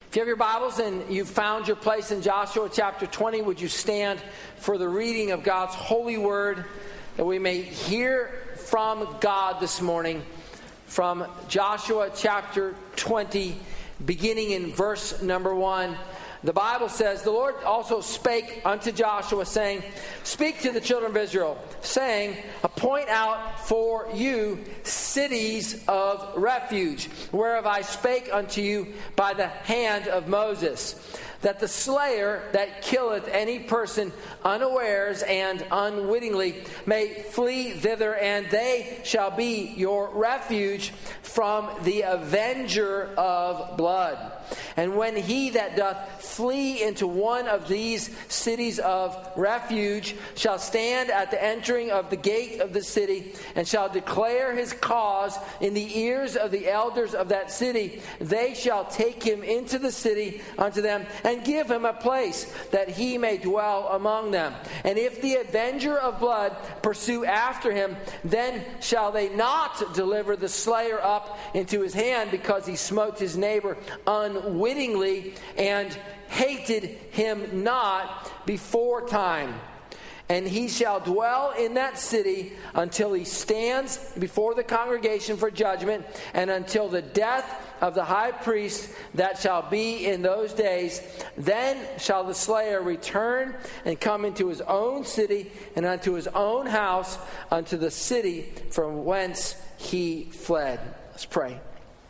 If you have your Bibles and you've found your place in Joshua chapter 20, would you stand for the reading of God's holy word, that we may hear from God this morning from Joshua chapter 20, beginning in verse number 1. The Bible says, "The Lord also spake unto Joshua, saying, Speak to the children of Israel, saying, Appoint out for you cities of refuge, whereof I spake unto you by the hand of Moses, that the slayer that killeth any person unawares and unwittingly may flee thither, and they shall be your refuge from the avenger of blood. And when he that doth flee into one of these cities of refuge shall stand at the entering of the gate of the city, and shall declare his cause in the ears of the elders of that city, they shall take him into the city unto them, and give him a place that he may dwell among them. And if the avenger of blood pursue after him, then shall they not deliver the slayer up into his hand, because he smote his neighbor unwittingly and hated him not before time. And he shall dwell in that city until he stands before the congregation for judgment, and until the death of the high priest that shall be in those days. Then shall the slayer return and come into his own city and unto his own house, unto the city from whence he fled." Let's pray.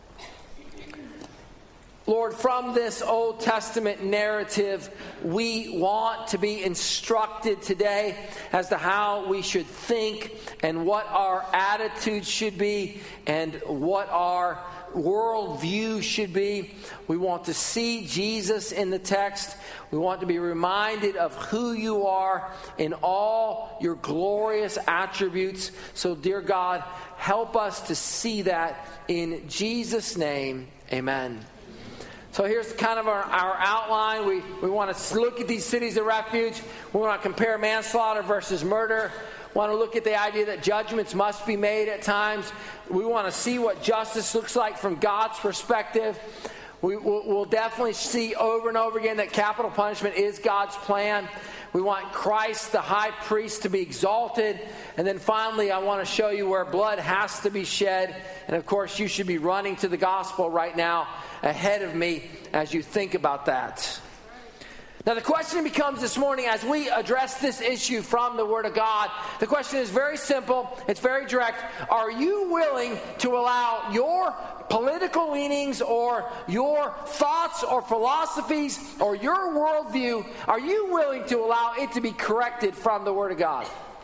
Lord, from this Old Testament narrative, we want to be instructed today as to how we should think and what our attitude should be and what our worldview should be. We want to see Jesus in the text. We want to be reminded of who you are in all your glorious attributes. So, dear God, help us to see that in Jesus' name. Amen. So here's kind of our outline. We want to look at these cities of refuge. We want to compare manslaughter versus murder. We want to look at the idea that judgments must be made at times. We want to see what justice looks like from God's perspective. We'll definitely see over and over again that capital punishment is God's plan. We want Christ, the high priest, to be exalted. And then finally, I want to show you where blood has to be shed. And of course, you should be running to the gospel right now ahead of me as you think about that. Now, the question becomes this morning, as we address this issue from the Word of God, the question is very simple. It's very direct. Are you willing to allow your political leanings or your thoughts or philosophies or your worldview, are you willing to allow it to be corrected from the Word of God?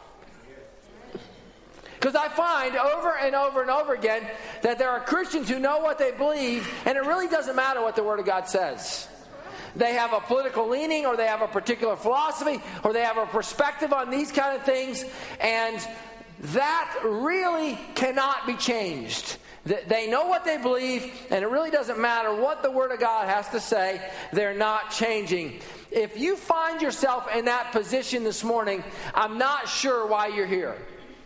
Because I find over and over and over again that there are Christians who know what they believe, and it really doesn't matter what the Word of God says. They have a political leaning, or they have a particular philosophy, or they have a perspective on these kind of things, and that really cannot be changed. They know what they believe, and it really doesn't matter what the Word of God has to say. They're not changing. If you find yourself in that position this morning, I'm not sure why you're here.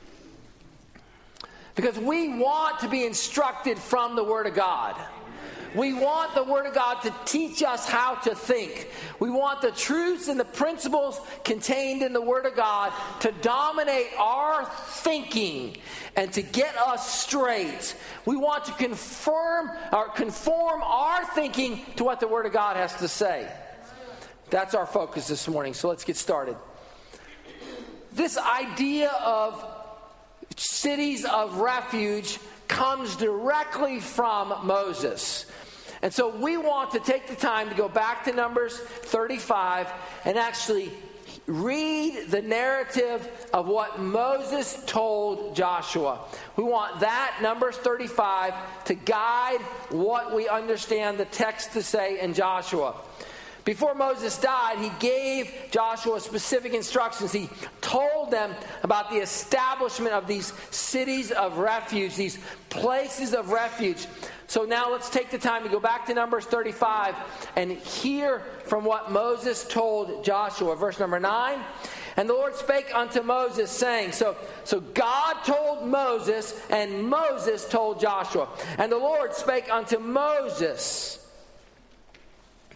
Because we want to be instructed from the Word of God. We want the Word of God to teach us how to think. We want the truths and the principles contained in the Word of God to dominate our thinking and to get us straight. We want to conform our thinking to what the Word of God has to say. That's our focus this morning. So let's get started. This idea of cities of refuge comes directly from Moses. And so we want to take the time to go back to Numbers 35 and actually read the narrative of what Moses told Joshua. We want that, Numbers 35, to guide what we understand the text to say in Joshua. Before Moses died, he gave Joshua specific instructions. He told them about the establishment of these cities of refuge, these places of refuge. So now let's take the time to go back to Numbers 35 and hear from what Moses told Joshua. Verse number 9. And the Lord spake unto Moses, saying, so God told Moses, and Moses told Joshua. And the Lord spake unto Moses,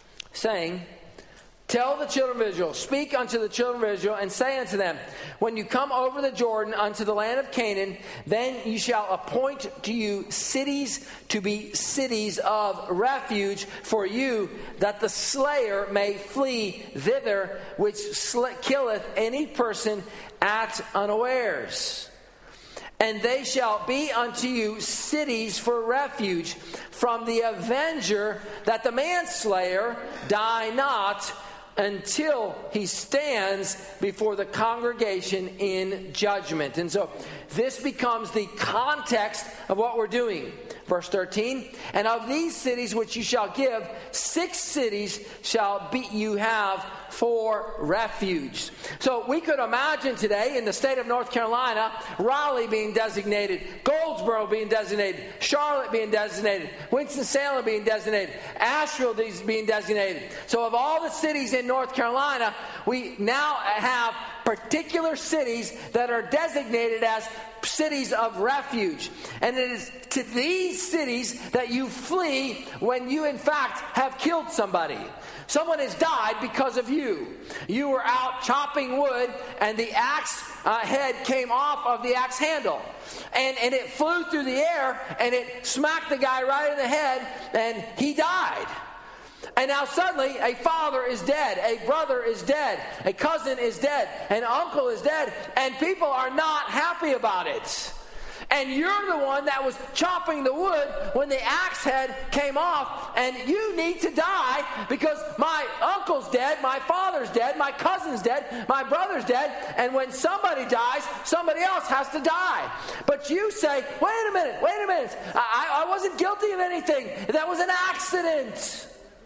saying, tell the children of Israel, speak unto the children of Israel, and say unto them, when you come over the Jordan unto the land of Canaan, then you shall appoint to you cities to be cities of refuge for you, that the slayer may flee thither, which killeth any person at unawares. And they shall be unto you cities for refuge from the avenger, that the manslayer die not, until he stands before the congregation in judgment. And so this becomes the context of what we're doing. Verse 13, and of these cities which you shall give, 6 cities shall be you have for refuge. So we could imagine today in the state of North Carolina, Raleigh being designated, Goldsboro being designated, Charlotte being designated, Winston-Salem being designated, Asheville being designated. So of all the cities in North Carolina, we now have particular cities that are designated as cities of refuge. And it is to these cities that you flee when you in fact have killed somebody. Someone has died because of you. You were out chopping wood and the axe head came off of the axe handle. And it flew through the air and it smacked the guy right in the head and he died. And now suddenly a father is dead, a brother is dead, a cousin is dead, an uncle is dead, and people are not happy about it. And you're the one that was chopping the wood when the axe head came off, and you need to die because my uncle's dead, my father's dead, my cousin's dead, my brother's dead, and when somebody dies, somebody else has to die. But you say, wait a minute, I wasn't guilty of anything. That was an accident.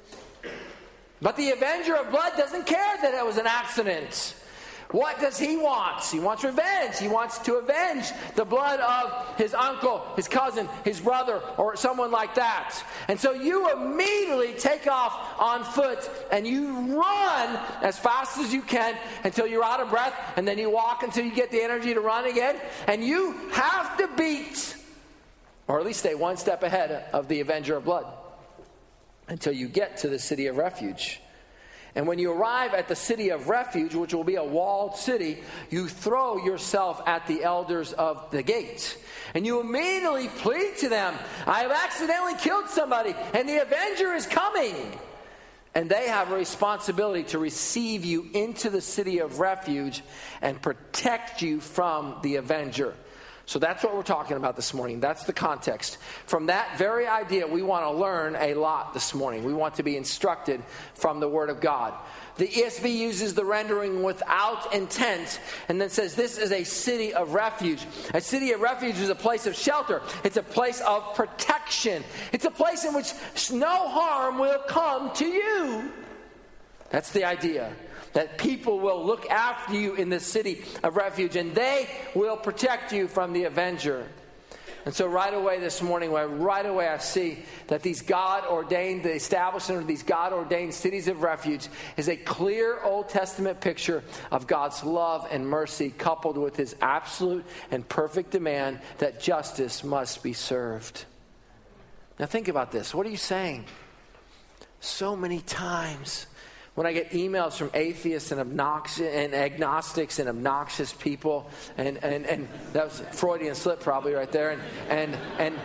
But the avenger of blood doesn't care that it was an accident. What does he want? He wants revenge. He wants to avenge the blood of his uncle, his cousin, his brother, or someone like that. And so you immediately take off on foot and you run as fast as you can until you're out of breath, and then you walk until you get the energy to run again. And you have to beat, or at least stay one step ahead of the avenger of blood, until you get to the city of refuge. And when you arrive at the city of refuge, which will be a walled city, you throw yourself at the elders of the gate. And you immediately plead to them, I have accidentally killed somebody, and the avenger is coming. And they have a responsibility to receive you into the city of refuge and protect you from the avenger. So that's what we're talking about this morning. That's the context. From that very idea, we want to learn a lot this morning. We want to be instructed from the Word of God. The ESV uses the rendering without intent and then says this is a city of refuge. A city of refuge is a place of shelter. It's a place of protection. It's a place in which no harm will come to you. That's the idea. That people will look after you in the city of refuge, and they will protect you from the avenger. And so right away this morning, I see that these God-ordained, the establishment of these God-ordained cities of refuge is a clear Old Testament picture of God's love and mercy coupled with his absolute and perfect demand that justice must be served. Now think about this. What are you saying? So many times when I get emails from atheists and agnostics and obnoxious people, and that was a Freudian slip probably right there, and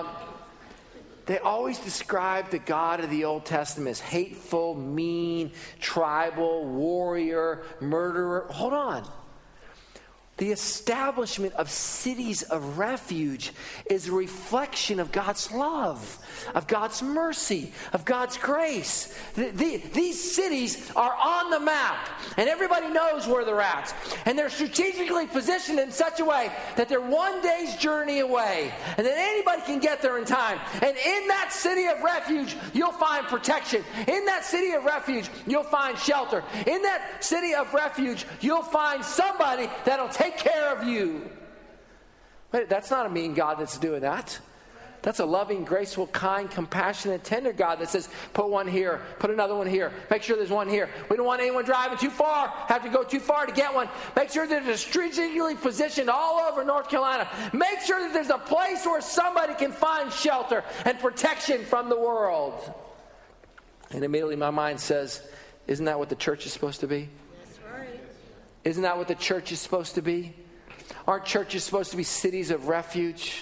they always describe the God of the Old Testament as hateful, mean, tribal, warrior, murderer. Hold on. The establishment of cities of refuge is a reflection of God's love, of God's mercy, of God's grace. These cities are on the map, and everybody knows where they're at. And they're strategically positioned in such a way that they're one day's journey away, and that anybody can get there in time. And in that city of refuge, you'll find protection. In that city of refuge, you'll find shelter. In that city of refuge, you'll find somebody that'll take care of you. Wait, that's not a mean God that's doing that. That's a loving, graceful, kind, compassionate, tender God that says, put one here, put another one here, make sure there's one here. We don't want anyone driving too far, have to go too far to get one. Make sure that they're strategically positioned all over North Carolina. Make sure that there's a place where somebody can find shelter and protection from the world. And immediately my mind says, isn't that what the church is supposed to be? That's right. Isn't that what the church is supposed to be? Aren't churches supposed to be cities of refuge?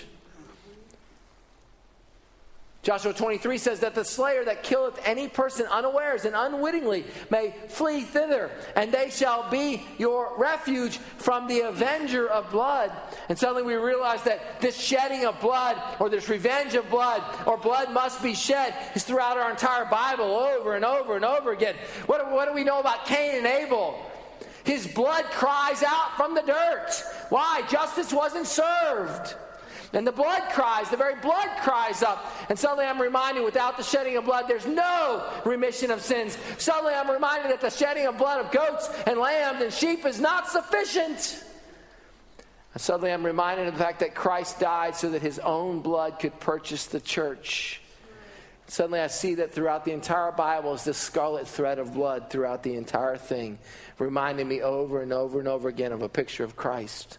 Joshua 23 says that the slayer that killeth any person unawares and unwittingly may flee thither, and they shall be your refuge from the avenger of blood. And suddenly we realize that this shedding of blood, or this revenge of blood, or blood must be shed, is throughout our entire Bible over and over and over again. What do we know about Cain and Abel? His blood cries out from the dirt. Why? Justice wasn't served. And the blood cries, the very blood cries up. And suddenly I'm reminded, without the shedding of blood, there's no remission of sins. Suddenly I'm reminded that the shedding of blood of goats and lambs and sheep is not sufficient. And suddenly I'm reminded of the fact that Christ died so that his own blood could purchase the church. Suddenly I see that throughout the entire Bible is this scarlet thread of blood throughout the entire thing, reminding me over and over and over again of a picture of Christ.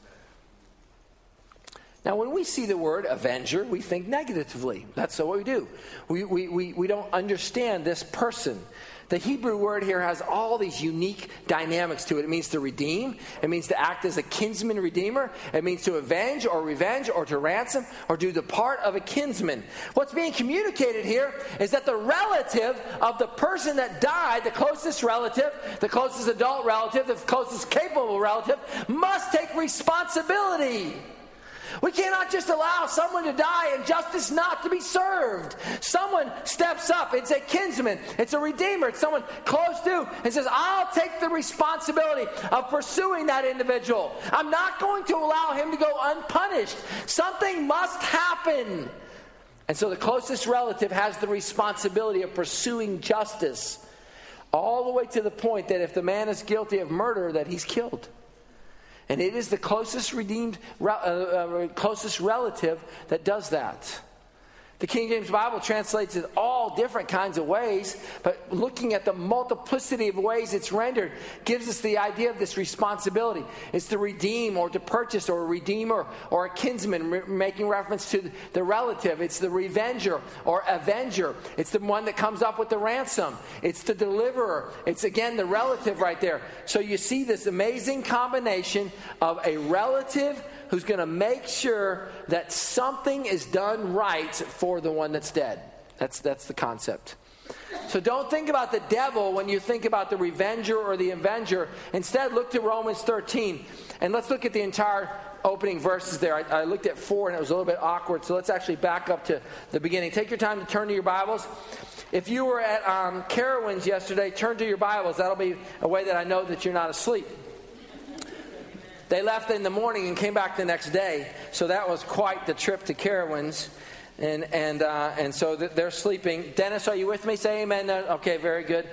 Now, when we see the word avenger, we think negatively. That's what we do. We don't understand this person. The Hebrew word here has all these unique dynamics to it. It means to redeem. It means to act as a kinsman redeemer. It means to avenge or revenge or to ransom or do the part of a kinsman. What's being communicated here is that the relative of the person that died, the closest relative, the closest adult relative, the closest capable relative, must take responsibility. We cannot just allow someone to die and justice not to be served. Someone steps up. It's a kinsman. It's a redeemer. It's someone close to and says, I'll take the responsibility of pursuing that individual. I'm not going to allow him to go unpunished. Something must happen. And so the closest relative has the responsibility of pursuing justice all the way to the point that if the man is guilty of murder, that he's killed. And it is the closest closest relative that does that. The King James Bible translates it all different kinds of ways, but looking at the multiplicity of ways it's rendered gives us the idea of this responsibility. It's to redeem or to purchase or a redeemer or a kinsman, making reference to the relative. It's the revenger or avenger. It's the one that comes up with the ransom. It's the deliverer. It's again the relative right there. So you see this amazing combination of a relative who's going to make sure that something is done right for the one that's dead. That's the concept. So don't think about the devil when you think about the revenger or the avenger. Instead, look to Romans 13. And let's look at the entire opening verses there. I looked at 4 and it was a little bit awkward. So let's actually back up to the beginning. Take your time to turn to your Bibles. If you were at Carowinds yesterday, turn to your Bibles. That'll be a way that I know that you're not asleep. They left in the morning and came back the next day, so that was quite the trip to Carowinds, and so they're sleeping. Dennis, are you with me? Say amen. Okay, very good.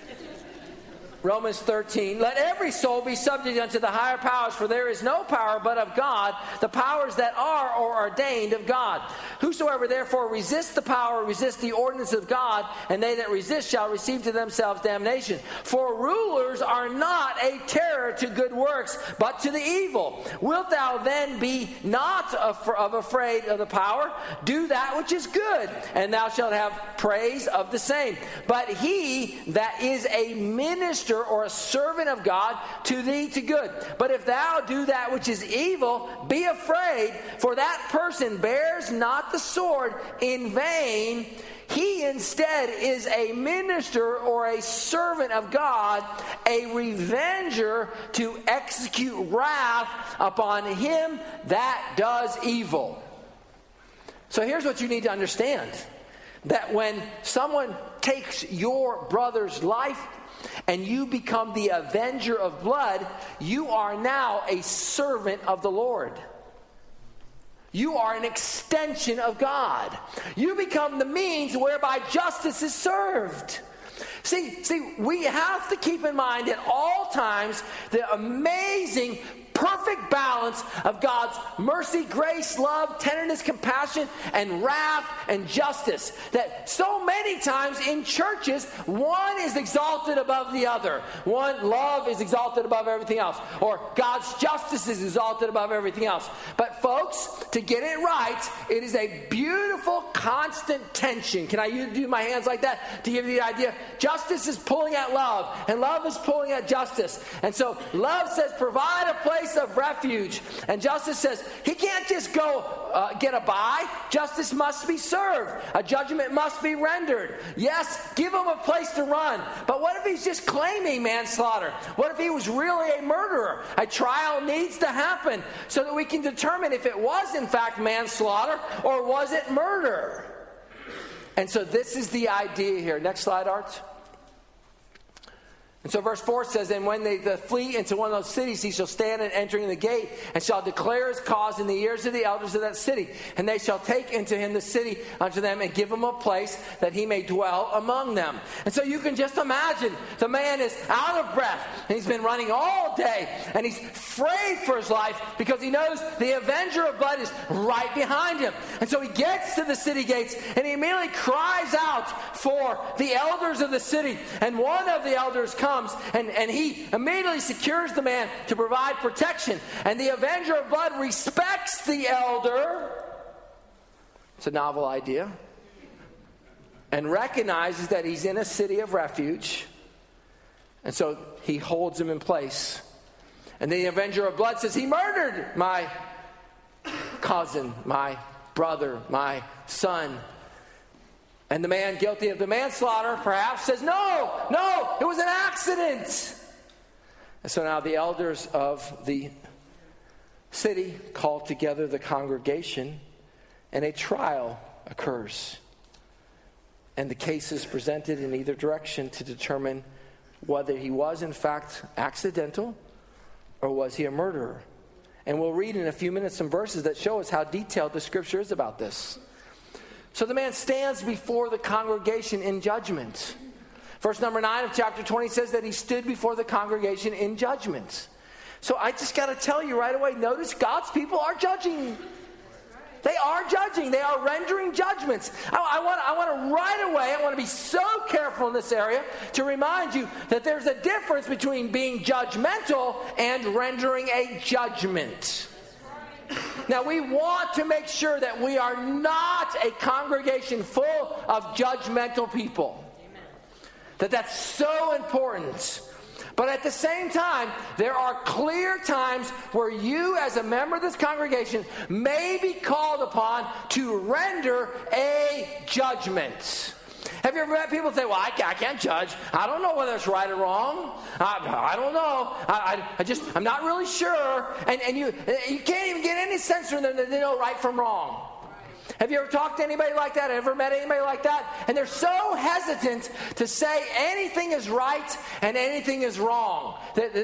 Romans 13, let every soul be subject unto the higher powers, for there is no power but of God, the powers that are or ordained of God. Whosoever therefore resists the power, resists the ordinance of God, and they that resist shall receive to themselves damnation. For rulers are not a terror to good works, but to the evil. Wilt thou then be not afraid of the power? Do that which is good, and thou shalt have praise of the same. But he that is a minister or a servant of God, to thee to good. But if thou do that which is evil, be afraid, for that person bears not the sword in vain. He instead is a minister or a servant of God, a revenger to execute wrath upon him that does evil. So here's what you need to understand. That when someone takes your brother's life, and you become the avenger of blood, you are now a servant of the Lord. You are an extension of God. You become the means whereby justice is served. See, we have to keep in mind at all times the amazing perfect balance of God's mercy, grace, love, tenderness, compassion, and wrath and justice. That so many times in churches, one is exalted above the other. One, love is exalted above everything else. Or God's justice is exalted above everything else. But folks, to get it right, it is a beautiful, constant tension. Can I do my hands like that to give you the idea? Justice is pulling at love, and love is pulling at justice. And so love says, provide a place of refuge. And justice says, he can't just go get a buy. Justice must be served. A judgment must be rendered. Yes, give him a place to run. But what if he's just claiming manslaughter? What if he was really a murderer? A trial needs to happen so that we can determine if it was in fact manslaughter or was it murder. And so this is the idea here. Next slide, Art. And so verse 4 says, and when they flee into one of those cities, he shall stand at entering the gate and shall declare his cause in the ears of the elders of that city. And they shall take into him the city unto them and give him a place that he may dwell among them. And so you can just imagine the man is out of breath and he's been running all day and he's afraid for his life because he knows the avenger of blood is right behind him. And so he gets to the city gates and he immediately cries out for the elders of the city. And one of the elders comes and he immediately secures the man to provide protection. And the avenger of blood respects the elder. It's a novel idea. And recognizes that he's in a city of refuge. And so he holds him in place. And the avenger of blood says, he murdered my cousin, my brother, my son. And the man guilty of the manslaughter perhaps says, no, it was an accident. And so now the elders of the city call together the congregation and a trial occurs. And the case is presented in either direction to determine whether he was in fact accidental or was he a murderer. And we'll read in a few minutes some verses that show us how detailed the scripture is about this. So the man stands before the congregation in judgment. Verse number 9 of chapter 20 says that he stood before the congregation in judgment. So I just got to tell you right away, notice God's people are judging. They are judging. They are rendering judgments. I want to right away, I want to be so careful in this area to remind you that there's a difference between being judgmental and rendering a judgment. Now, we want to make sure that we are not a congregation full of judgmental people. That's so important. But at the same time, there are clear times where you, as a member of this congregation, may be called upon to render a judgment. Have you ever had people say, well, I can't judge. I don't know whether it's right or wrong. I don't know. I'm not really sure. And you can't even get any sense from them that they know right from wrong. Have you ever talked to anybody like that? Ever met anybody like that? And they're so hesitant to say anything is right and anything is wrong.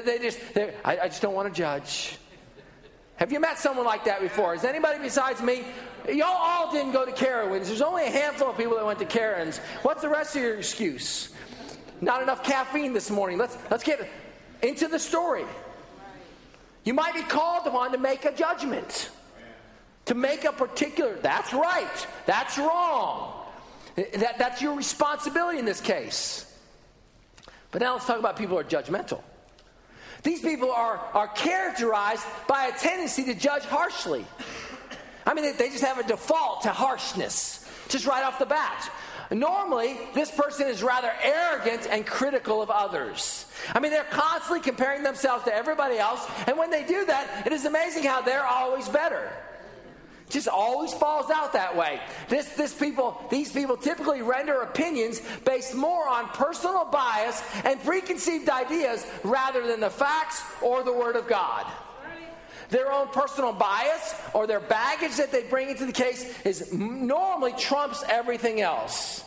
I just don't want to judge. Have you met someone like that before? Is anybody besides me? Y'all all didn't go to Carowinds. There's only a handful of people that went to Carowinds. What's the rest of your excuse? Not enough caffeine this morning. Let's get into the story. You might be called upon to make a judgment. To make a particular, that's right, that's wrong. That's your responsibility in this case. But now let's talk about people who are judgmental. These people are characterized by a tendency to judge harshly. I mean, they just have a default to harshness, just right off the bat. Normally, this person is rather arrogant and critical of others. I mean, they're constantly comparing themselves to everybody else, and when they do that, it is amazing how they're always better. Just always falls out that way. These people typically render opinions based more on personal bias and preconceived ideas rather than the facts or the Word of God. Their own personal bias or their baggage that they bring into the case is normally trumps everything else.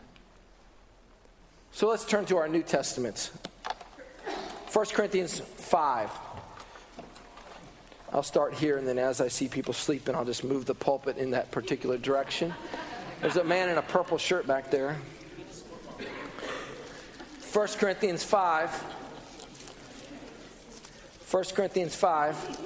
So let's turn to our New Testament. 1 Corinthians 5. I'll start here, and then as I see people sleeping, I'll just move the pulpit in that particular direction. There's a man in a purple shirt back there. 1 Corinthians 5. 1 Corinthians 5.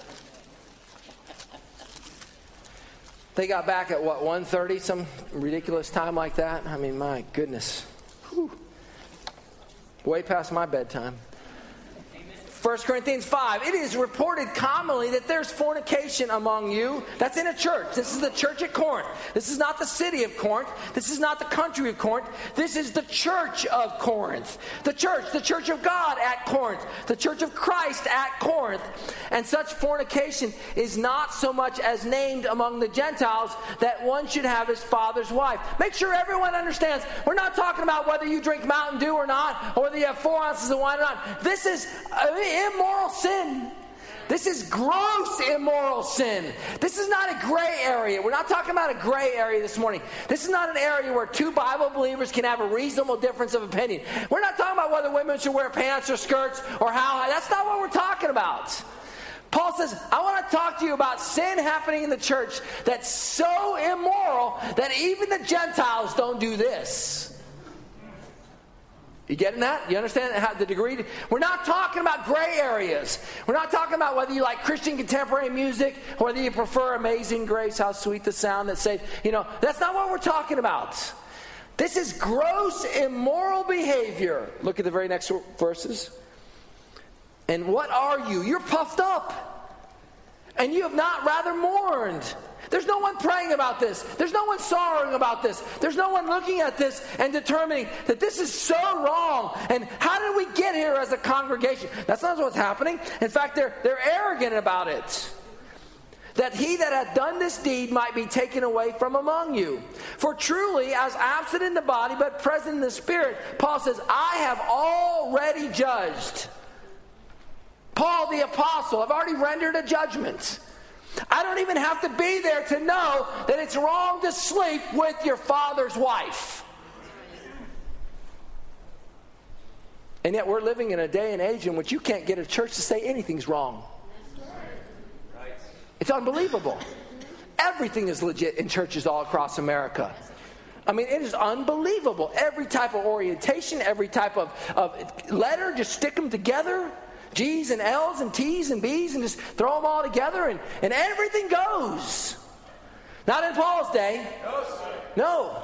They got back at what, 1:30, some ridiculous time like that? I mean, my goodness. Whew. Way past my bedtime. 1 Corinthians 5, it is reported commonly that there's fornication among you. That's in a church. This is the church at Corinth. This is not the city of Corinth. This is not the country of Corinth. This is the church of Corinth. The church of God at Corinth. The church of Christ at Corinth. And such fornication is not so much as named among the Gentiles that one should have his father's wife. Make sure everyone understands, we're not talking about whether you drink Mountain Dew or not, or whether you have 4 ounces of wine or not. This is immoral sin. This is gross immoral sin. This is not a gray area. We're not talking about a gray area this morning. This is not an area where two Bible believers can have a reasonable difference of opinion. We're not talking about whether women should wear pants or skirts or how high. That's not what we're talking about. Paul says, I want to talk to you about sin happening in the church that's so immoral that even the Gentiles don't do this. You getting that? You understand how the degree? We're not talking about gray areas. We're not talking about whether you like Christian contemporary music or whether you prefer Amazing Grace, how sweet the sound that saves. That's not what we're talking about. This is gross, immoral behavior. Look at the very next verses. And what are you? You're puffed up. And you have not rather mourned. There's no one praying about this. There's no one sorrowing about this. There's no one looking at this and determining that this is so wrong. And how did we get here as a congregation? That's not what's happening. In fact, they're arrogant about it. That he that hath done this deed might be taken away from among you. For truly, as absent in the body, but present in the spirit, Paul says, I have already judged. Paul the apostle, I've already rendered a judgment. I don't even have to be there to know that it's wrong to sleep with your father's wife. And yet we're living in a day and age in which you can't get a church to say anything's wrong. It's unbelievable. Everything is legit in churches all across America. I mean, it is unbelievable. Every type of orientation, every type of letter, just stick them together. G's and L's and T's and B's and just throw them all together and everything goes. Not in Paul's day. No.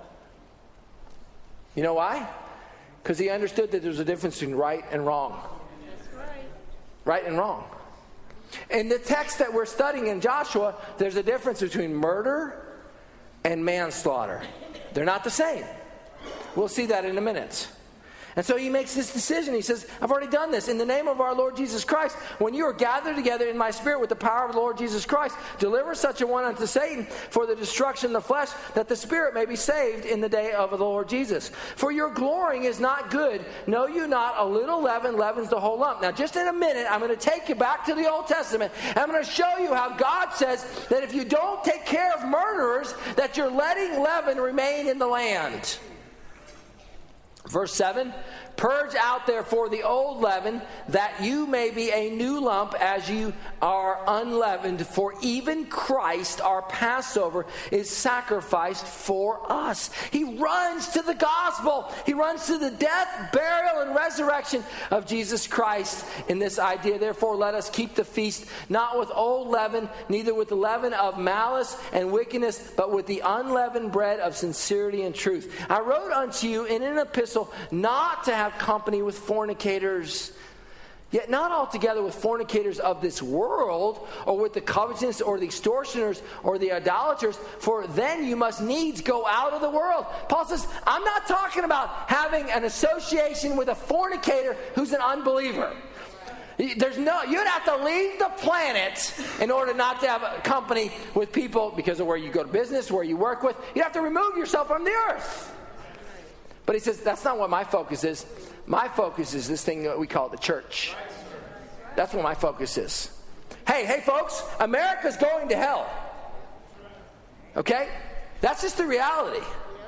You know why? Because he understood that there's a difference between right and wrong. Right and wrong. In the text that we're studying in Joshua, there's a difference between murder and manslaughter. They're not the same. We'll see that in a minute. And so he makes this decision. He says, I've already done this. In the name of our Lord Jesus Christ, when you are gathered together in my spirit with the power of the Lord Jesus Christ, deliver such a one unto Satan for the destruction of the flesh, that the spirit may be saved in the day of the Lord Jesus. For your glorying is not good. Know you not, a little leaven leavens the whole lump. Now, just in a minute, I'm going to take you back to the Old Testament. And I'm going to show you how God says that if you don't take care of murderers, that you're letting leaven remain in the land. Verse 7, purge out therefore the old leaven, that you may be a new lump as you are unleavened. For even Christ, our Passover, is sacrificed for us. He runs to the gospel. He runs to the death, burial, and resurrection of Jesus Christ in this idea. Therefore, let us keep the feast not with old leaven, neither with the leaven of malice and wickedness, but with the unleavened bread of sincerity and truth. I wrote unto you in an epistle not to have company with fornicators, yet not altogether with fornicators of this world, or with the covetous, or the extortioners, or the idolaters, for then you must needs go out of the world. Paul says, I'm not talking about having an association with a fornicator who's an unbeliever. You'd have to leave the planet in order not to have a company with people because of where you go to business, where you work with. You'd have to remove yourself from the earth. But he says, that's not what my focus is. My focus is this thing that we call the church. That's what my focus is. Hey folks, America's going to hell. Okay? That's just the reality.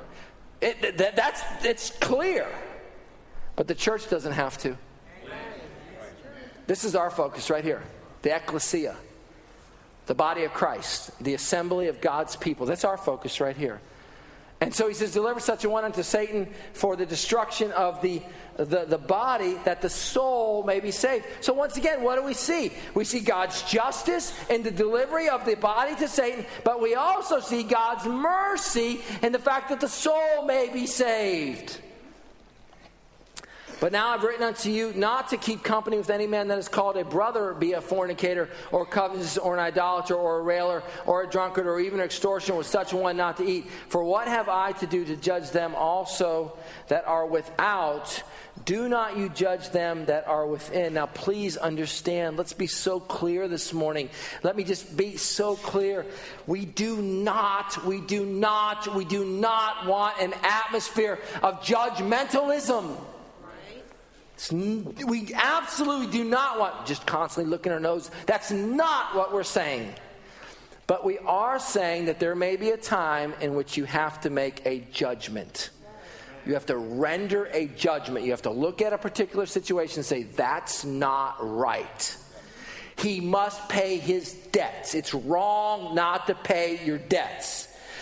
It's clear. But the church doesn't have to. This is our focus right here. The ecclesia. The body of Christ. The assembly of God's people. That's our focus right here. And so he says, deliver such a one unto Satan for the destruction of the body, that the soul may be saved. So once again, what do we see? We see God's justice in the delivery of the body to Satan, but we also see God's mercy in the fact that the soul may be saved. But now I've written unto you not to keep company with any man that is called a brother, be a fornicator, or covetous, or an idolater, or a railer, or a drunkard, or even an extortioner, with such a one not to eat. For what have I to do to judge them also that are without? Do not you judge them that are within. Now please understand, let's be so clear this morning. Let me just be so clear. We do not want an atmosphere of judgmentalism. We absolutely do not want just constantly looking our nose. That's not what we're saying. But we are saying that there may be a time in which you have to make a judgment. You have to render a judgment. You have to look at a particular situation and say, that's not right. He must pay his debts. It's wrong not to pay your debts.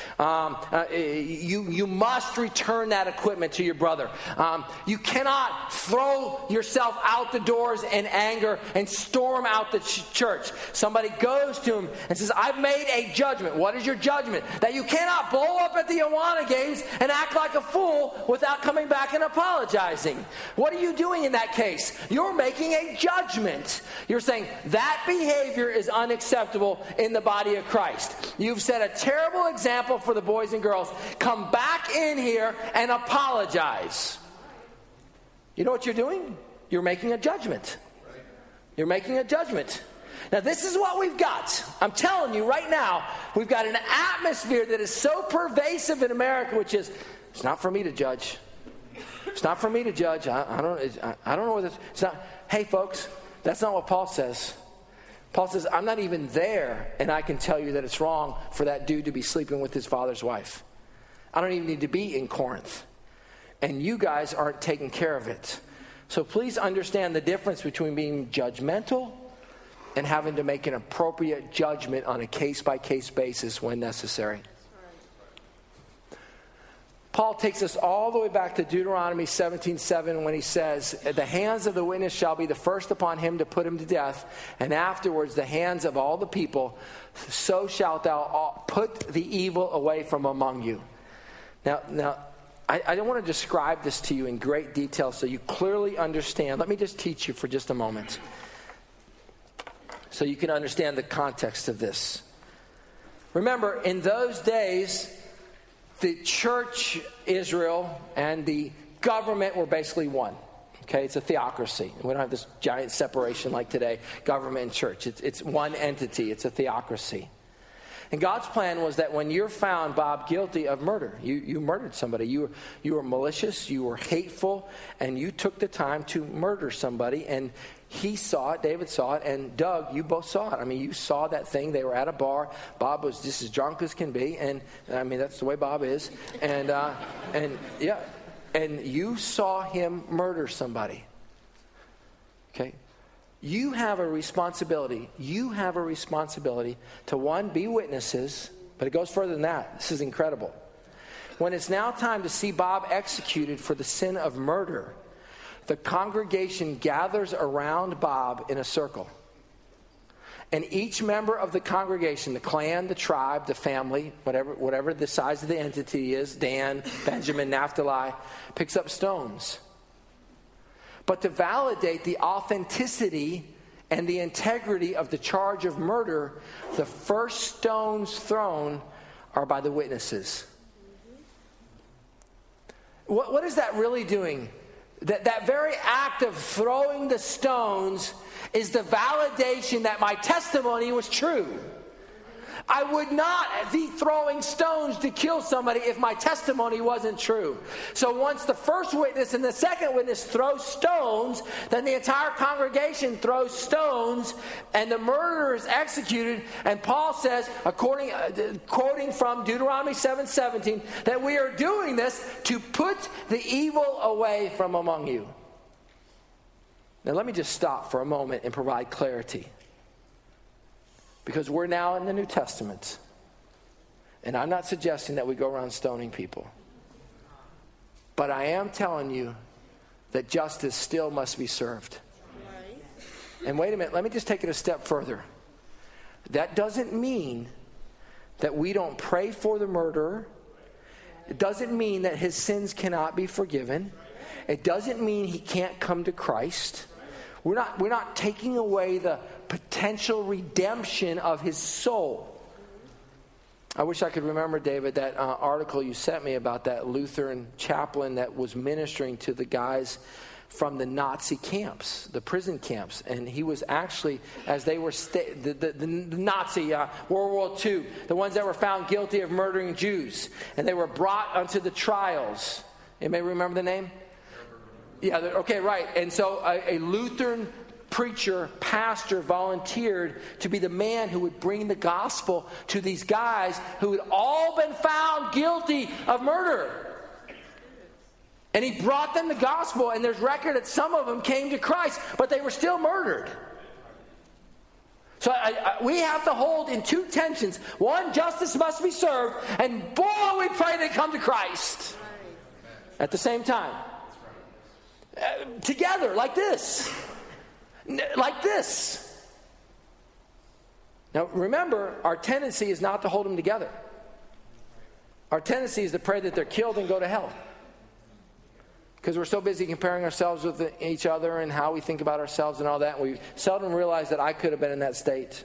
You must return that equipment to your brother. You cannot throw yourself out the doors in anger and storm out the church. Somebody goes to him and says, I've made a judgment. What is your judgment? That you cannot blow up at the Awana games and act like a fool without coming back and apologizing. What are you doing in that case? You're making a judgment. You're saying that behavior is unacceptable in the body of Christ. You've set a terrible example for the boys and girls. Come back in here and apologize. You know what you're doing? You're making a judgment. You're making a judgment. Now this is what we've got. I'm telling you right now, we've got an atmosphere that is so pervasive in America, which is, it's not for me to judge. It's not for me to judge. I don't know what it's not. Hey folks, that's not what Paul says. Paul says, I'm not even there, and I can tell you that it's wrong for that dude to be sleeping with his father's wife. I don't even need to be in Corinth. And you guys aren't taking care of it. So please understand the difference between being judgmental and having to make an appropriate judgment on a case-by-case basis when necessary. Paul takes us all the way back to Deuteronomy 17:7 when he says, the hands of the witness shall be the first upon him to put him to death, and afterwards the hands of all the people, so shalt thou put the evil away from among you. Now, I don't want to describe this to you in great detail so you clearly understand. Let me just teach you for just a moment so you can understand the context of this. Remember, in those days, the church, Israel, and the government were basically one. Okay, it's a theocracy. We don't have this giant separation like today, government and church. It's one entity. It's a theocracy. And God's plan was that when you're found, Bob, guilty of murder, you murdered somebody, you were malicious, you were hateful, and you took the time to murder somebody, and he saw it, David saw it, and Doug, you both saw it. I mean, you saw that thing. They were at a bar. Bob was just as drunk as can be, and I mean, that's the way Bob is. And you saw him murder somebody. Okay? You have a responsibility. You have a responsibility to, one, be witnesses, but it goes further than that. This is incredible. When it's now time to see Bob executed for the sin of murder, the congregation gathers around Bob in a circle. And each member of the congregation, the clan, the tribe, the family, whatever the size of the entity is, Dan, Benjamin, Naphtali, picks up stones. But to validate the authenticity and the integrity of the charge of murder, the first stones thrown are by the witnesses. What is that really doing? That very act of throwing the stones is the validation that my testimony was true. I would not be throwing stones to kill somebody if my testimony wasn't true. So once the first witness and the second witness throw stones, then the entire congregation throws stones, and the murderer is executed. And Paul says, quoting from Deuteronomy 7:17, that we are doing this to put the evil away from among you. Now let me just stop for a moment and provide clarity. Because we're now in the New Testament. And I'm not suggesting that we go around stoning people. But I am telling you that justice still must be served. And wait a minute, let me just take it a step further. That doesn't mean that we don't pray for the murderer. It doesn't mean that his sins cannot be forgiven. It doesn't mean he can't come to Christ. We're not taking away the potential redemption of his soul. I wish I could remember, David, that article you sent me about that Lutheran chaplain that was ministering to the guys from the Nazi camps, the prison camps. And he was actually, as they were, the Nazi, World War II, the ones that were found guilty of murdering Jews. And they were brought unto the trials. Anybody remember the name? Yeah, okay, right. And so a Lutheran preacher, pastor volunteered to be the man who would bring the gospel to these guys who had all been found guilty of murder. And he brought them the gospel, and there's record that some of them came to Christ, but they were still murdered. So we have to hold in two tensions. One, justice must be served, and boy, we pray they come to Christ at the same time. Together, like this. Like this. Now, remember, our tendency is not to hold them together. Our tendency is to pray that they're killed and go to hell. Because we're so busy comparing ourselves with each other and how we think about ourselves and all that. We seldom realize that I could have been in that state.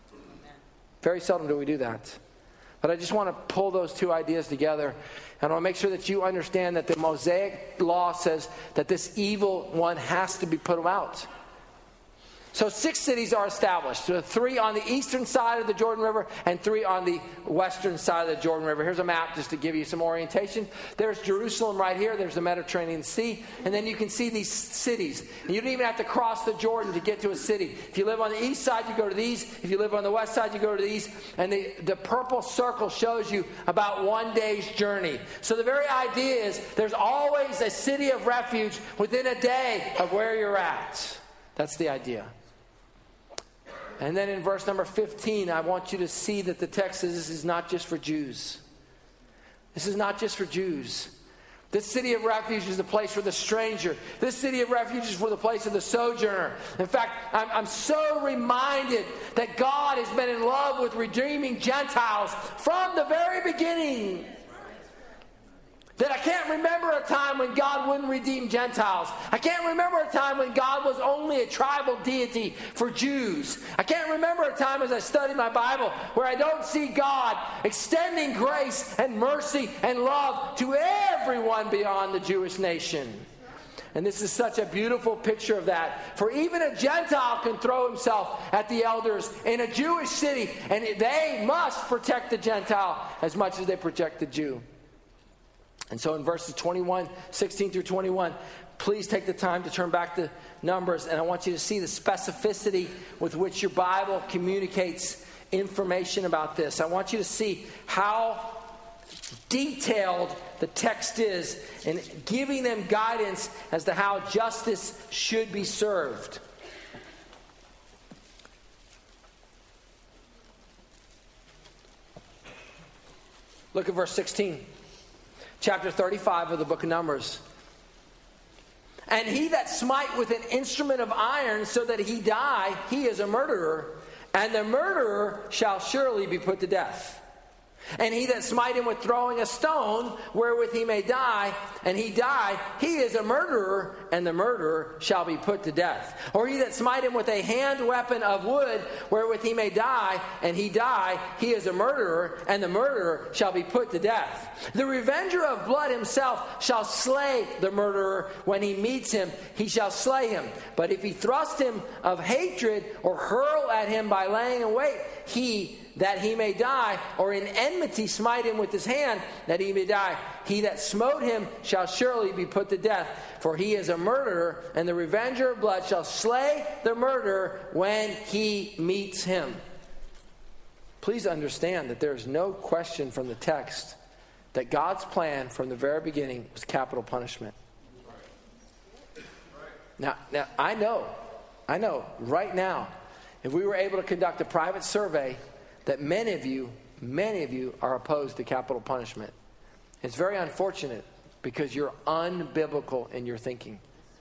Very seldom do we do that. But I just want to pull those two ideas together. And I want to make sure that you understand that the Mosaic law says that this evil one has to be put out. So 6 cities are established. So 3 on the eastern side of the Jordan River and 3 on the western side of the Jordan River. Here's a map just to give you some orientation. There's Jerusalem right here. There's the Mediterranean Sea. And then you can see these cities. And you don't even have to cross the Jordan to get to a city. If you live on the east side, you go to these. If you live on the west side, you go to these. And the purple circle shows you about 1 day's journey. So the very idea is there's always a city of refuge within a day of where you're at. That's the idea. And then in verse number 15, I want you to see that the text says this is not just for Jews. This is not just for Jews. This city of refuge is the place for the stranger. This city of refuge is for the place of the sojourner. In fact, I'm so reminded that God has been in love with redeeming Gentiles from the very beginning. That I can't remember a time when God wouldn't redeem Gentiles. I can't remember a time when God was only a tribal deity for Jews. I can't remember a time as I study my Bible where I don't see God extending grace and mercy and love to everyone beyond the Jewish nation. And this is such a beautiful picture of that. For even a Gentile can throw himself at the elders in a Jewish city, and they must protect the Gentile as much as they protect the Jew. And so in verses 16 through 21, please take the time to turn back to Numbers, and I want you to see the specificity with which your Bible communicates information about this. I want you to see how detailed the text is in giving them guidance as to how justice should be served. Look at verse 16. Chapter 35 of the book of Numbers. And he that smite with an instrument of iron so that he die, he is a murderer, and the murderer shall surely be put to death. And he that smite him with throwing a stone, wherewith he may die, and he die, he is a murderer, and the murderer shall be put to death. Or he that smite him with a hand weapon of wood, wherewith he may die, and he die, he is a murderer, and the murderer shall be put to death. The revenger of blood himself shall slay the murderer. When he meets him, he shall slay him. But if he thrust him of hatred, or hurl at him by laying in wait, that he may die, or in enmity smite him with his hand, that he may die. He that smote him shall surely be put to death, for he is a murderer, and the revenger of blood shall slay the murderer when he meets him. Please understand that there is no question from the text that God's plan from the very beginning was capital punishment. Now I know, right now, if we were able to conduct a private survey, that many of you many of you are opposed to capital punishment. It's very unfortunate because you're unbiblical in your thinking.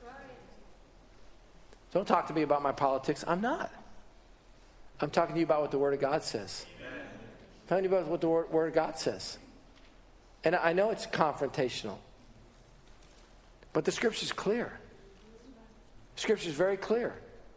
Don't talk to me about my politics. I'm not. I'm talking to you about what the Word of God says. Amen. I'm talking to you about what the Word of God says. And I know it's confrontational. But the Scripture's clear. The Scripture's very clear.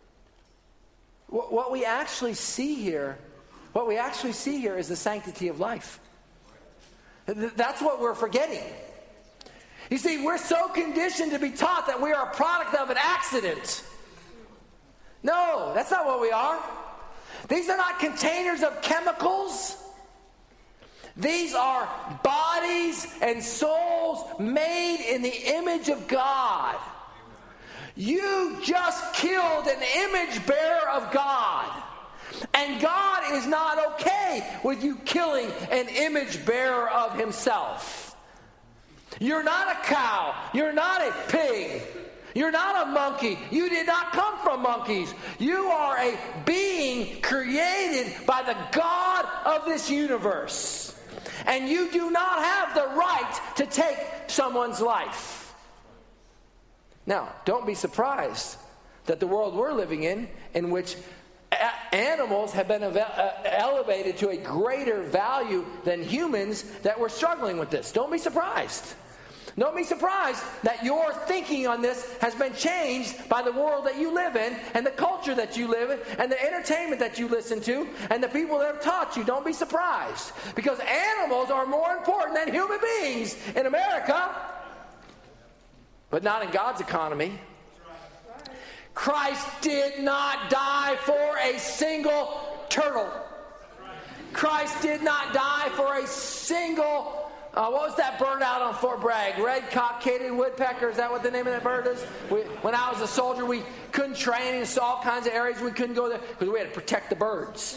What we actually see here is the sanctity of life. That's what we're forgetting. You see, we're so conditioned to be taught that we are a product of an accident. No, that's not what we are. These are not containers of chemicals. These are bodies and souls made in the image of God. You just killed an image bearer of God. And God is not okay with you killing an image bearer of himself. You're not a cow. You're not a pig. You're not a monkey. You did not come from monkeys. You are a being created by the God of this universe. And you do not have the right to take someone's life. Now, don't be surprised that the world we're living in which animals have been elevated to a greater value than humans, that we're struggling with this. Don't be surprised. Don't be surprised that your thinking on this has been changed by the world that you live in and the culture that you live in and the entertainment that you listen to and the people that have taught you. Don't be surprised, because animals are more important than human beings in America, but not in God's economy. Christ did not die for a single turtle. Christ did not die for a single what was that bird out on Fort Bragg? Red-cockaded woodpecker. Is that what the name of that bird is? When I was a soldier, we couldn't train in all kinds of areas. We couldn't go there because we had to protect the birds.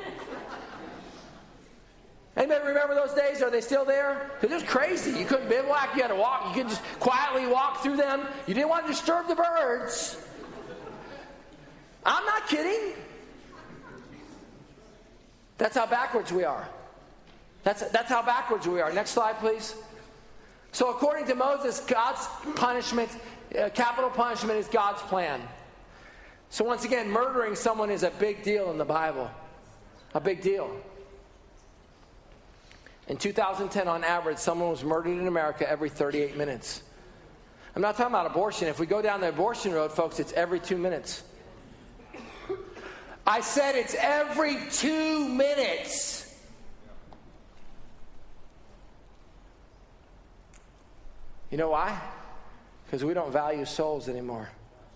Anybody remember those days? Are they still there? Because it was crazy. You couldn't bivouac. You had to walk. You could just quietly walk through them. You didn't want to disturb the birds. I'm not kidding. That's how backwards we are. That's how backwards we are. Next slide, please. So according to Moses, God's punishment, capital punishment, is God's plan. So once again, murdering someone is a big deal in the Bible. A big deal. In 2010, on average, someone was murdered in America every 38 minutes. I'm not talking about abortion. If we go down the abortion road, folks, it's every 2 minutes. I said it's every 2 minutes. You know why? Because we don't value souls anymore.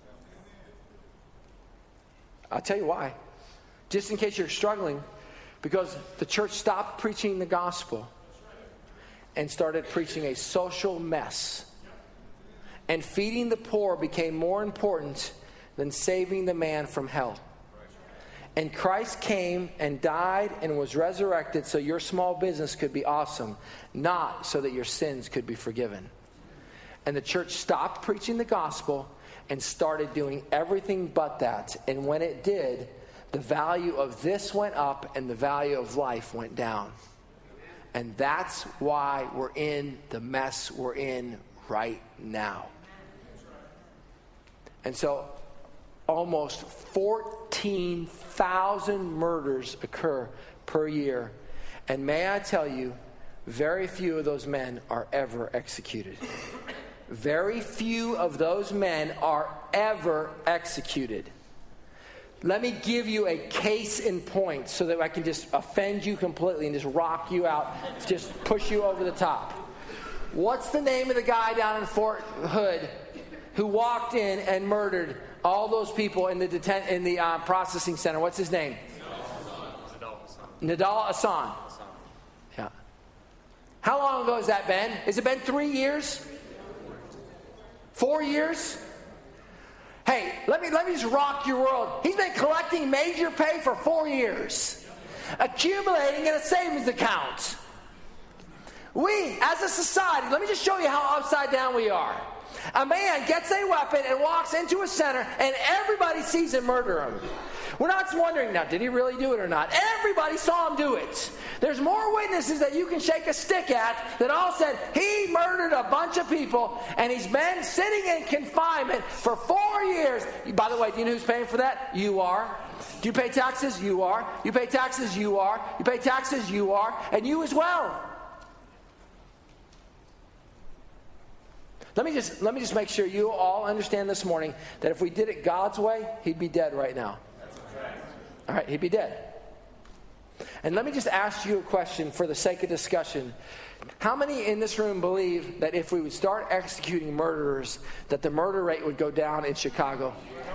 I'll tell you why. Just in case you're struggling, because the church stopped preaching the gospel and started preaching a social mess. And feeding the poor became more important than saving the man from hell. And Christ came and died and was resurrected so your small business could be awesome, not so that your sins could be forgiven. And the church stopped preaching the gospel and started doing everything but that. And when it did, the value of this went up and the value of life went down. And that's why we're in the mess we're in right now. And so almost 14,000 murders occur per year. And may I tell you, very few of those men are ever executed. Very few of those men are ever executed. Let me give you a case in point so that I can just offend you completely and just rock you out, just push you over the top. What's the name of the guy down in Fort Hood who walked in and murdered all those people in the processing center? What's his name? Nidal Hasan. Yeah. How long ago has that been? Has it been 3 years? 4 years? Hey, let me just rock your world. He's been collecting major pay for 4 years, accumulating in a savings account. We, as a society, let me just show you how upside down we are. A man gets a weapon and walks into a center, and everybody sees him murder him. We're not wondering now, did he really do it or not? Everybody saw him do it. There's more witnesses that you can shake a stick at that all said he murdered a bunch of people, and he's been sitting in confinement for 4 years. By the way, do you know who's paying for that? You are. Do you pay taxes? You are. You pay taxes? You are. You pay taxes? You are. And you as well. Let me just make sure you all understand this morning that if we did it God's way, he'd be dead right now. All right, he'd be dead. And let me just ask you a question for the sake of discussion. How many in this room believe that if we would start executing murderers, that the murder rate would go down in Chicago?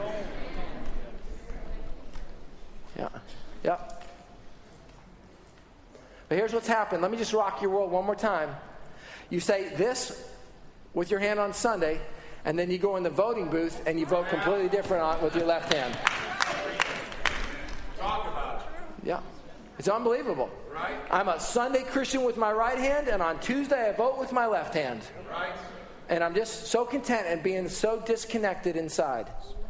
Yeah. But here's what's happened. Let me just rock your world one more time. You say this with your hand on Sunday, and then you go in the voting booth and you vote completely different with your left hand. Talk about it. Yeah. It's unbelievable. Right. I'm a Sunday Christian with my right hand, and on Tuesday I vote with my left hand. Right. And I'm just so content and being so disconnected inside.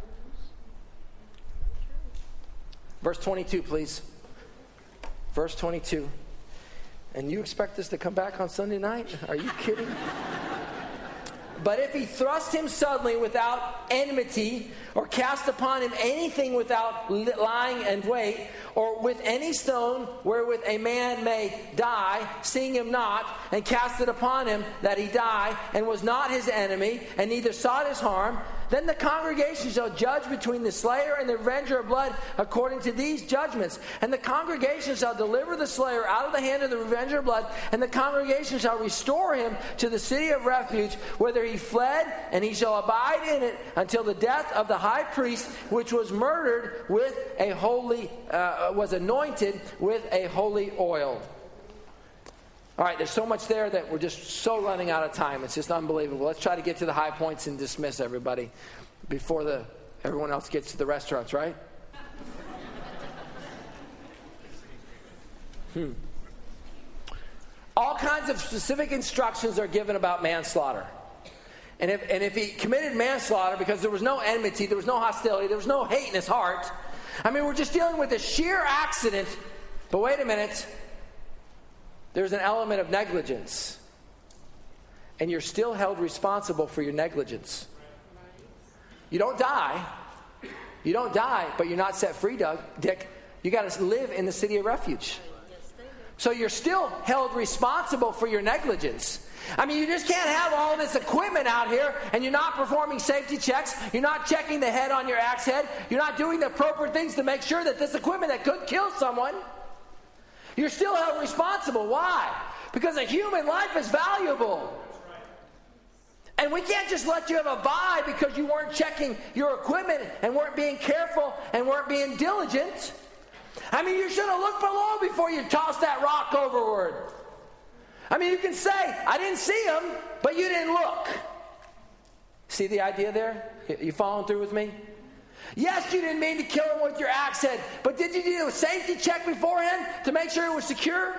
Verse 22, please. Verse 22. And you expect us to come back on Sunday night? Are you kidding? But if he thrust him suddenly without enmity, or cast upon him anything without lying and wait, or with any stone wherewith a man may die, seeing him not, and cast it upon him that he die, and was not his enemy, and neither sought his harm, then the congregation shall judge between the slayer and the avenger of blood according to these judgments. And the congregation shall deliver the slayer out of the hand of the avenger of blood, and the congregation shall restore him to the city of refuge, whither he fled, and he shall abide in it until the death of the high priest, which was murdered with a holy, was anointed with a holy oil. All right, there's so much there that we're just so running out of time. It's just unbelievable. Let's try to get to the high points and dismiss everybody before everyone else gets to the restaurants, right? All kinds of specific instructions are given about manslaughter. And if he committed manslaughter because there was no enmity, there was no hostility, there was no hate in his heart, I mean, we're just dealing with a sheer accident. But wait a minute. There's an element of negligence. And you're still held responsible for your negligence. You don't die. You don't die, but you're not set free, Dick. You got to live in the city of refuge. So you're still held responsible for your negligence. I mean, you just can't have all this equipment out here and you're not performing safety checks. You're not checking the head on your axe head. You're not doing the appropriate things to make sure that this equipment that could kill someone, you're still held responsible. Why? Because a human life is valuable. And we can't just let you have a bye because you weren't checking your equipment and weren't being careful and weren't being diligent. I mean, you should have looked below before you tossed that rock overboard. I mean, you can say, I didn't see him, but you didn't look. See the idea there? You following through with me? Yes, you didn't mean to kill him with your axe head, but did you do a safety check beforehand to make sure it was secure?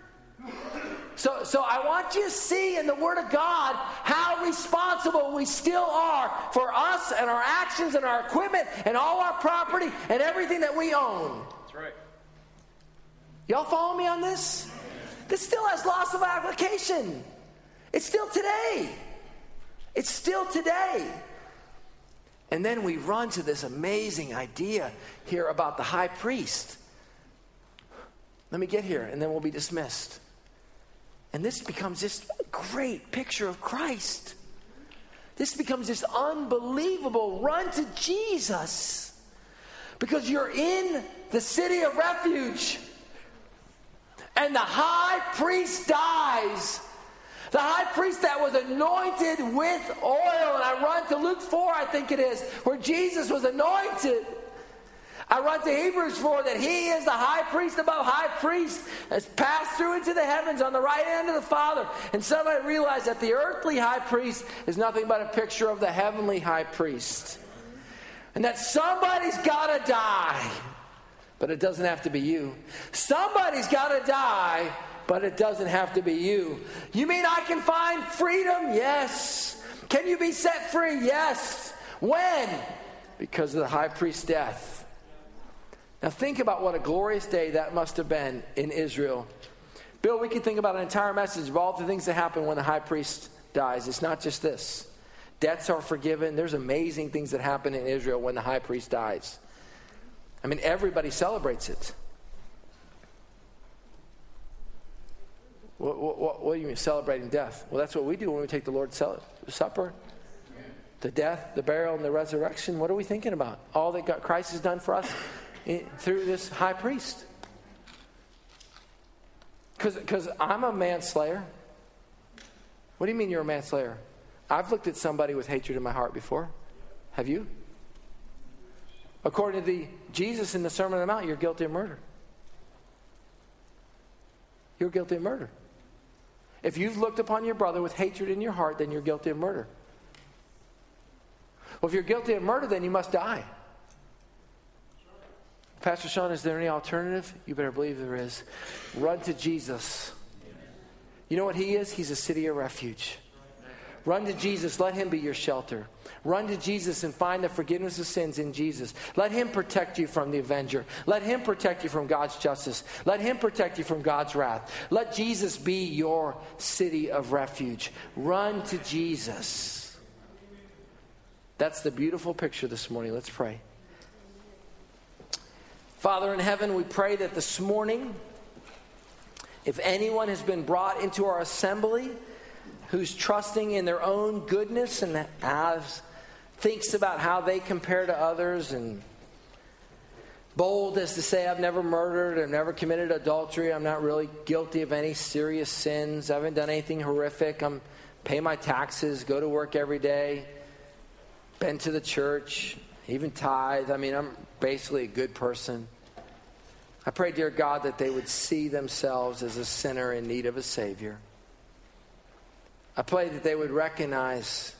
So I want you to see in the Word of God how responsible we still are for us and our actions and our equipment and all our property and everything that we own. That's right. Y'all follow me on this? This still has loss of application. It's still today. It's still today. And then we run to this amazing idea here about the high priest. Let me get here and then we'll be dismissed. And this becomes this great picture of Christ. This becomes this unbelievable run to Jesus. Because you're in the city of refuge. And the high priest dies. The high priest that was anointed with oil. And I run to Luke 4, I think it is, where Jesus was anointed. I run to Hebrews 4 that he is the high priest above high priests, has passed through into the heavens on the right hand of the Father. And somebody realized that the earthly high priest is nothing but a picture of the heavenly high priest. And that somebody's got to die. But it doesn't have to be you. Somebody's got to die, but it doesn't have to be you. You mean I can find freedom? Yes. Can you be set free? Yes. When? Because of the high priest's death. Now think about what a glorious day that must have been in Israel. Bill, we could think about an entire message of all the things that happen when the high priest dies. It's not just this. Debts are forgiven. There's amazing things that happen in Israel when the high priest dies. I mean, everybody celebrates it. What do you mean, celebrating death? Well, that's what we do when we take the Lord's Supper. The death, the burial, and the resurrection. What are we thinking about? All that Christ has done for us through this high priest. Because I'm a manslayer. What do you mean you're a manslayer? I've looked at somebody with hatred in my heart before. Have you? According to Jesus in the Sermon on the Mount, you're guilty of murder. You're guilty of murder. If you've looked upon your brother with hatred in your heart, then you're guilty of murder. Well, if you're guilty of murder, then you must die. Pastor Sean, is there any alternative? You better believe there is. Run to Jesus. You know what he is? He's a city of refuge. Run to Jesus. Let him be your shelter. Run to Jesus and find the forgiveness of sins in Jesus. Let him protect you from the avenger. Let him protect you from God's justice. Let him protect you from God's wrath. Let Jesus be your city of refuge. Run to Jesus. That's the beautiful picture this morning. Let's pray. Father in heaven, we pray that this morning, if anyone has been brought into our assembly who's trusting in their own goodness and thinks about how they compare to others and bold as to say, I've never murdered, I've never committed adultery, I'm not really guilty of any serious sins, I haven't done anything horrific, I'm pay my taxes, go to work every day, been to the church, even tithe, I'm basically a good person. I pray, dear God, that they would see themselves as a sinner in need of a Savior. I pray that they would recognize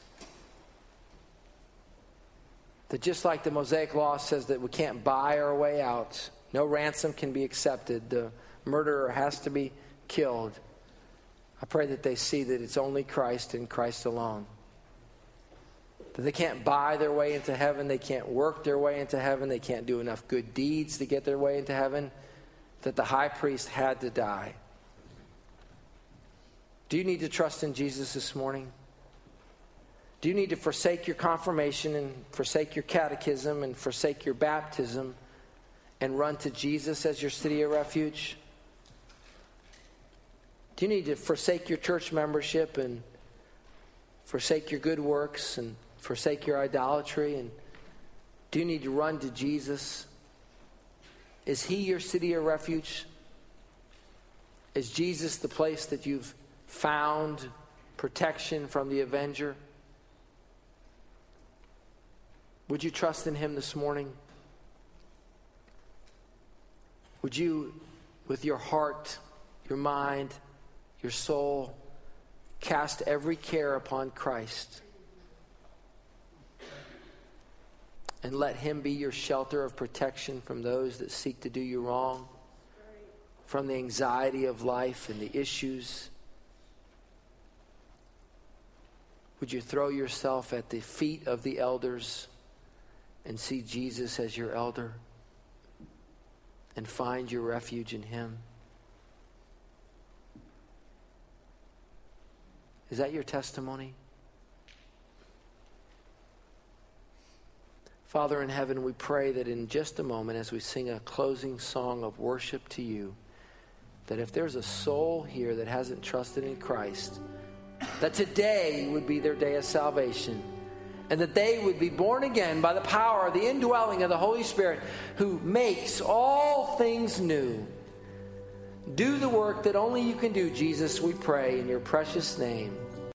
that just like the Mosaic Law says that we can't buy our way out, no ransom can be accepted, the murderer has to be killed. I pray that they see that it's only Christ and Christ alone. That they can't buy their way into heaven, they can't work their way into heaven, they can't do enough good deeds to get their way into heaven, that the high priest had to die. Do you need to trust in Jesus this morning? Do you need to forsake your confirmation and forsake your catechism and forsake your baptism and run to Jesus as your city of refuge? Do you need to forsake your church membership and forsake your good works and forsake your idolatry? And do you need to run to Jesus? Is he your city of refuge? Is Jesus the place that you've found protection from the avenger? Would you trust in him this morning? Would you, with your heart, your mind, your soul, cast every care upon Christ and let him be your shelter of protection from those that seek to do you wrong, from the anxiety of life and the issues? Would you throw yourself at the feet of the elders and see Jesus as your elder and find your refuge in him? Is that your testimony? Father in heaven, we pray that in just a moment as we sing a closing song of worship to you, that if there's a soul here that hasn't trusted in Christ, that today would be their day of salvation, and that they would be born again by the power, the indwelling of the Holy Spirit, who makes all things new. Do the work that only you can do, Jesus, we pray in your precious name.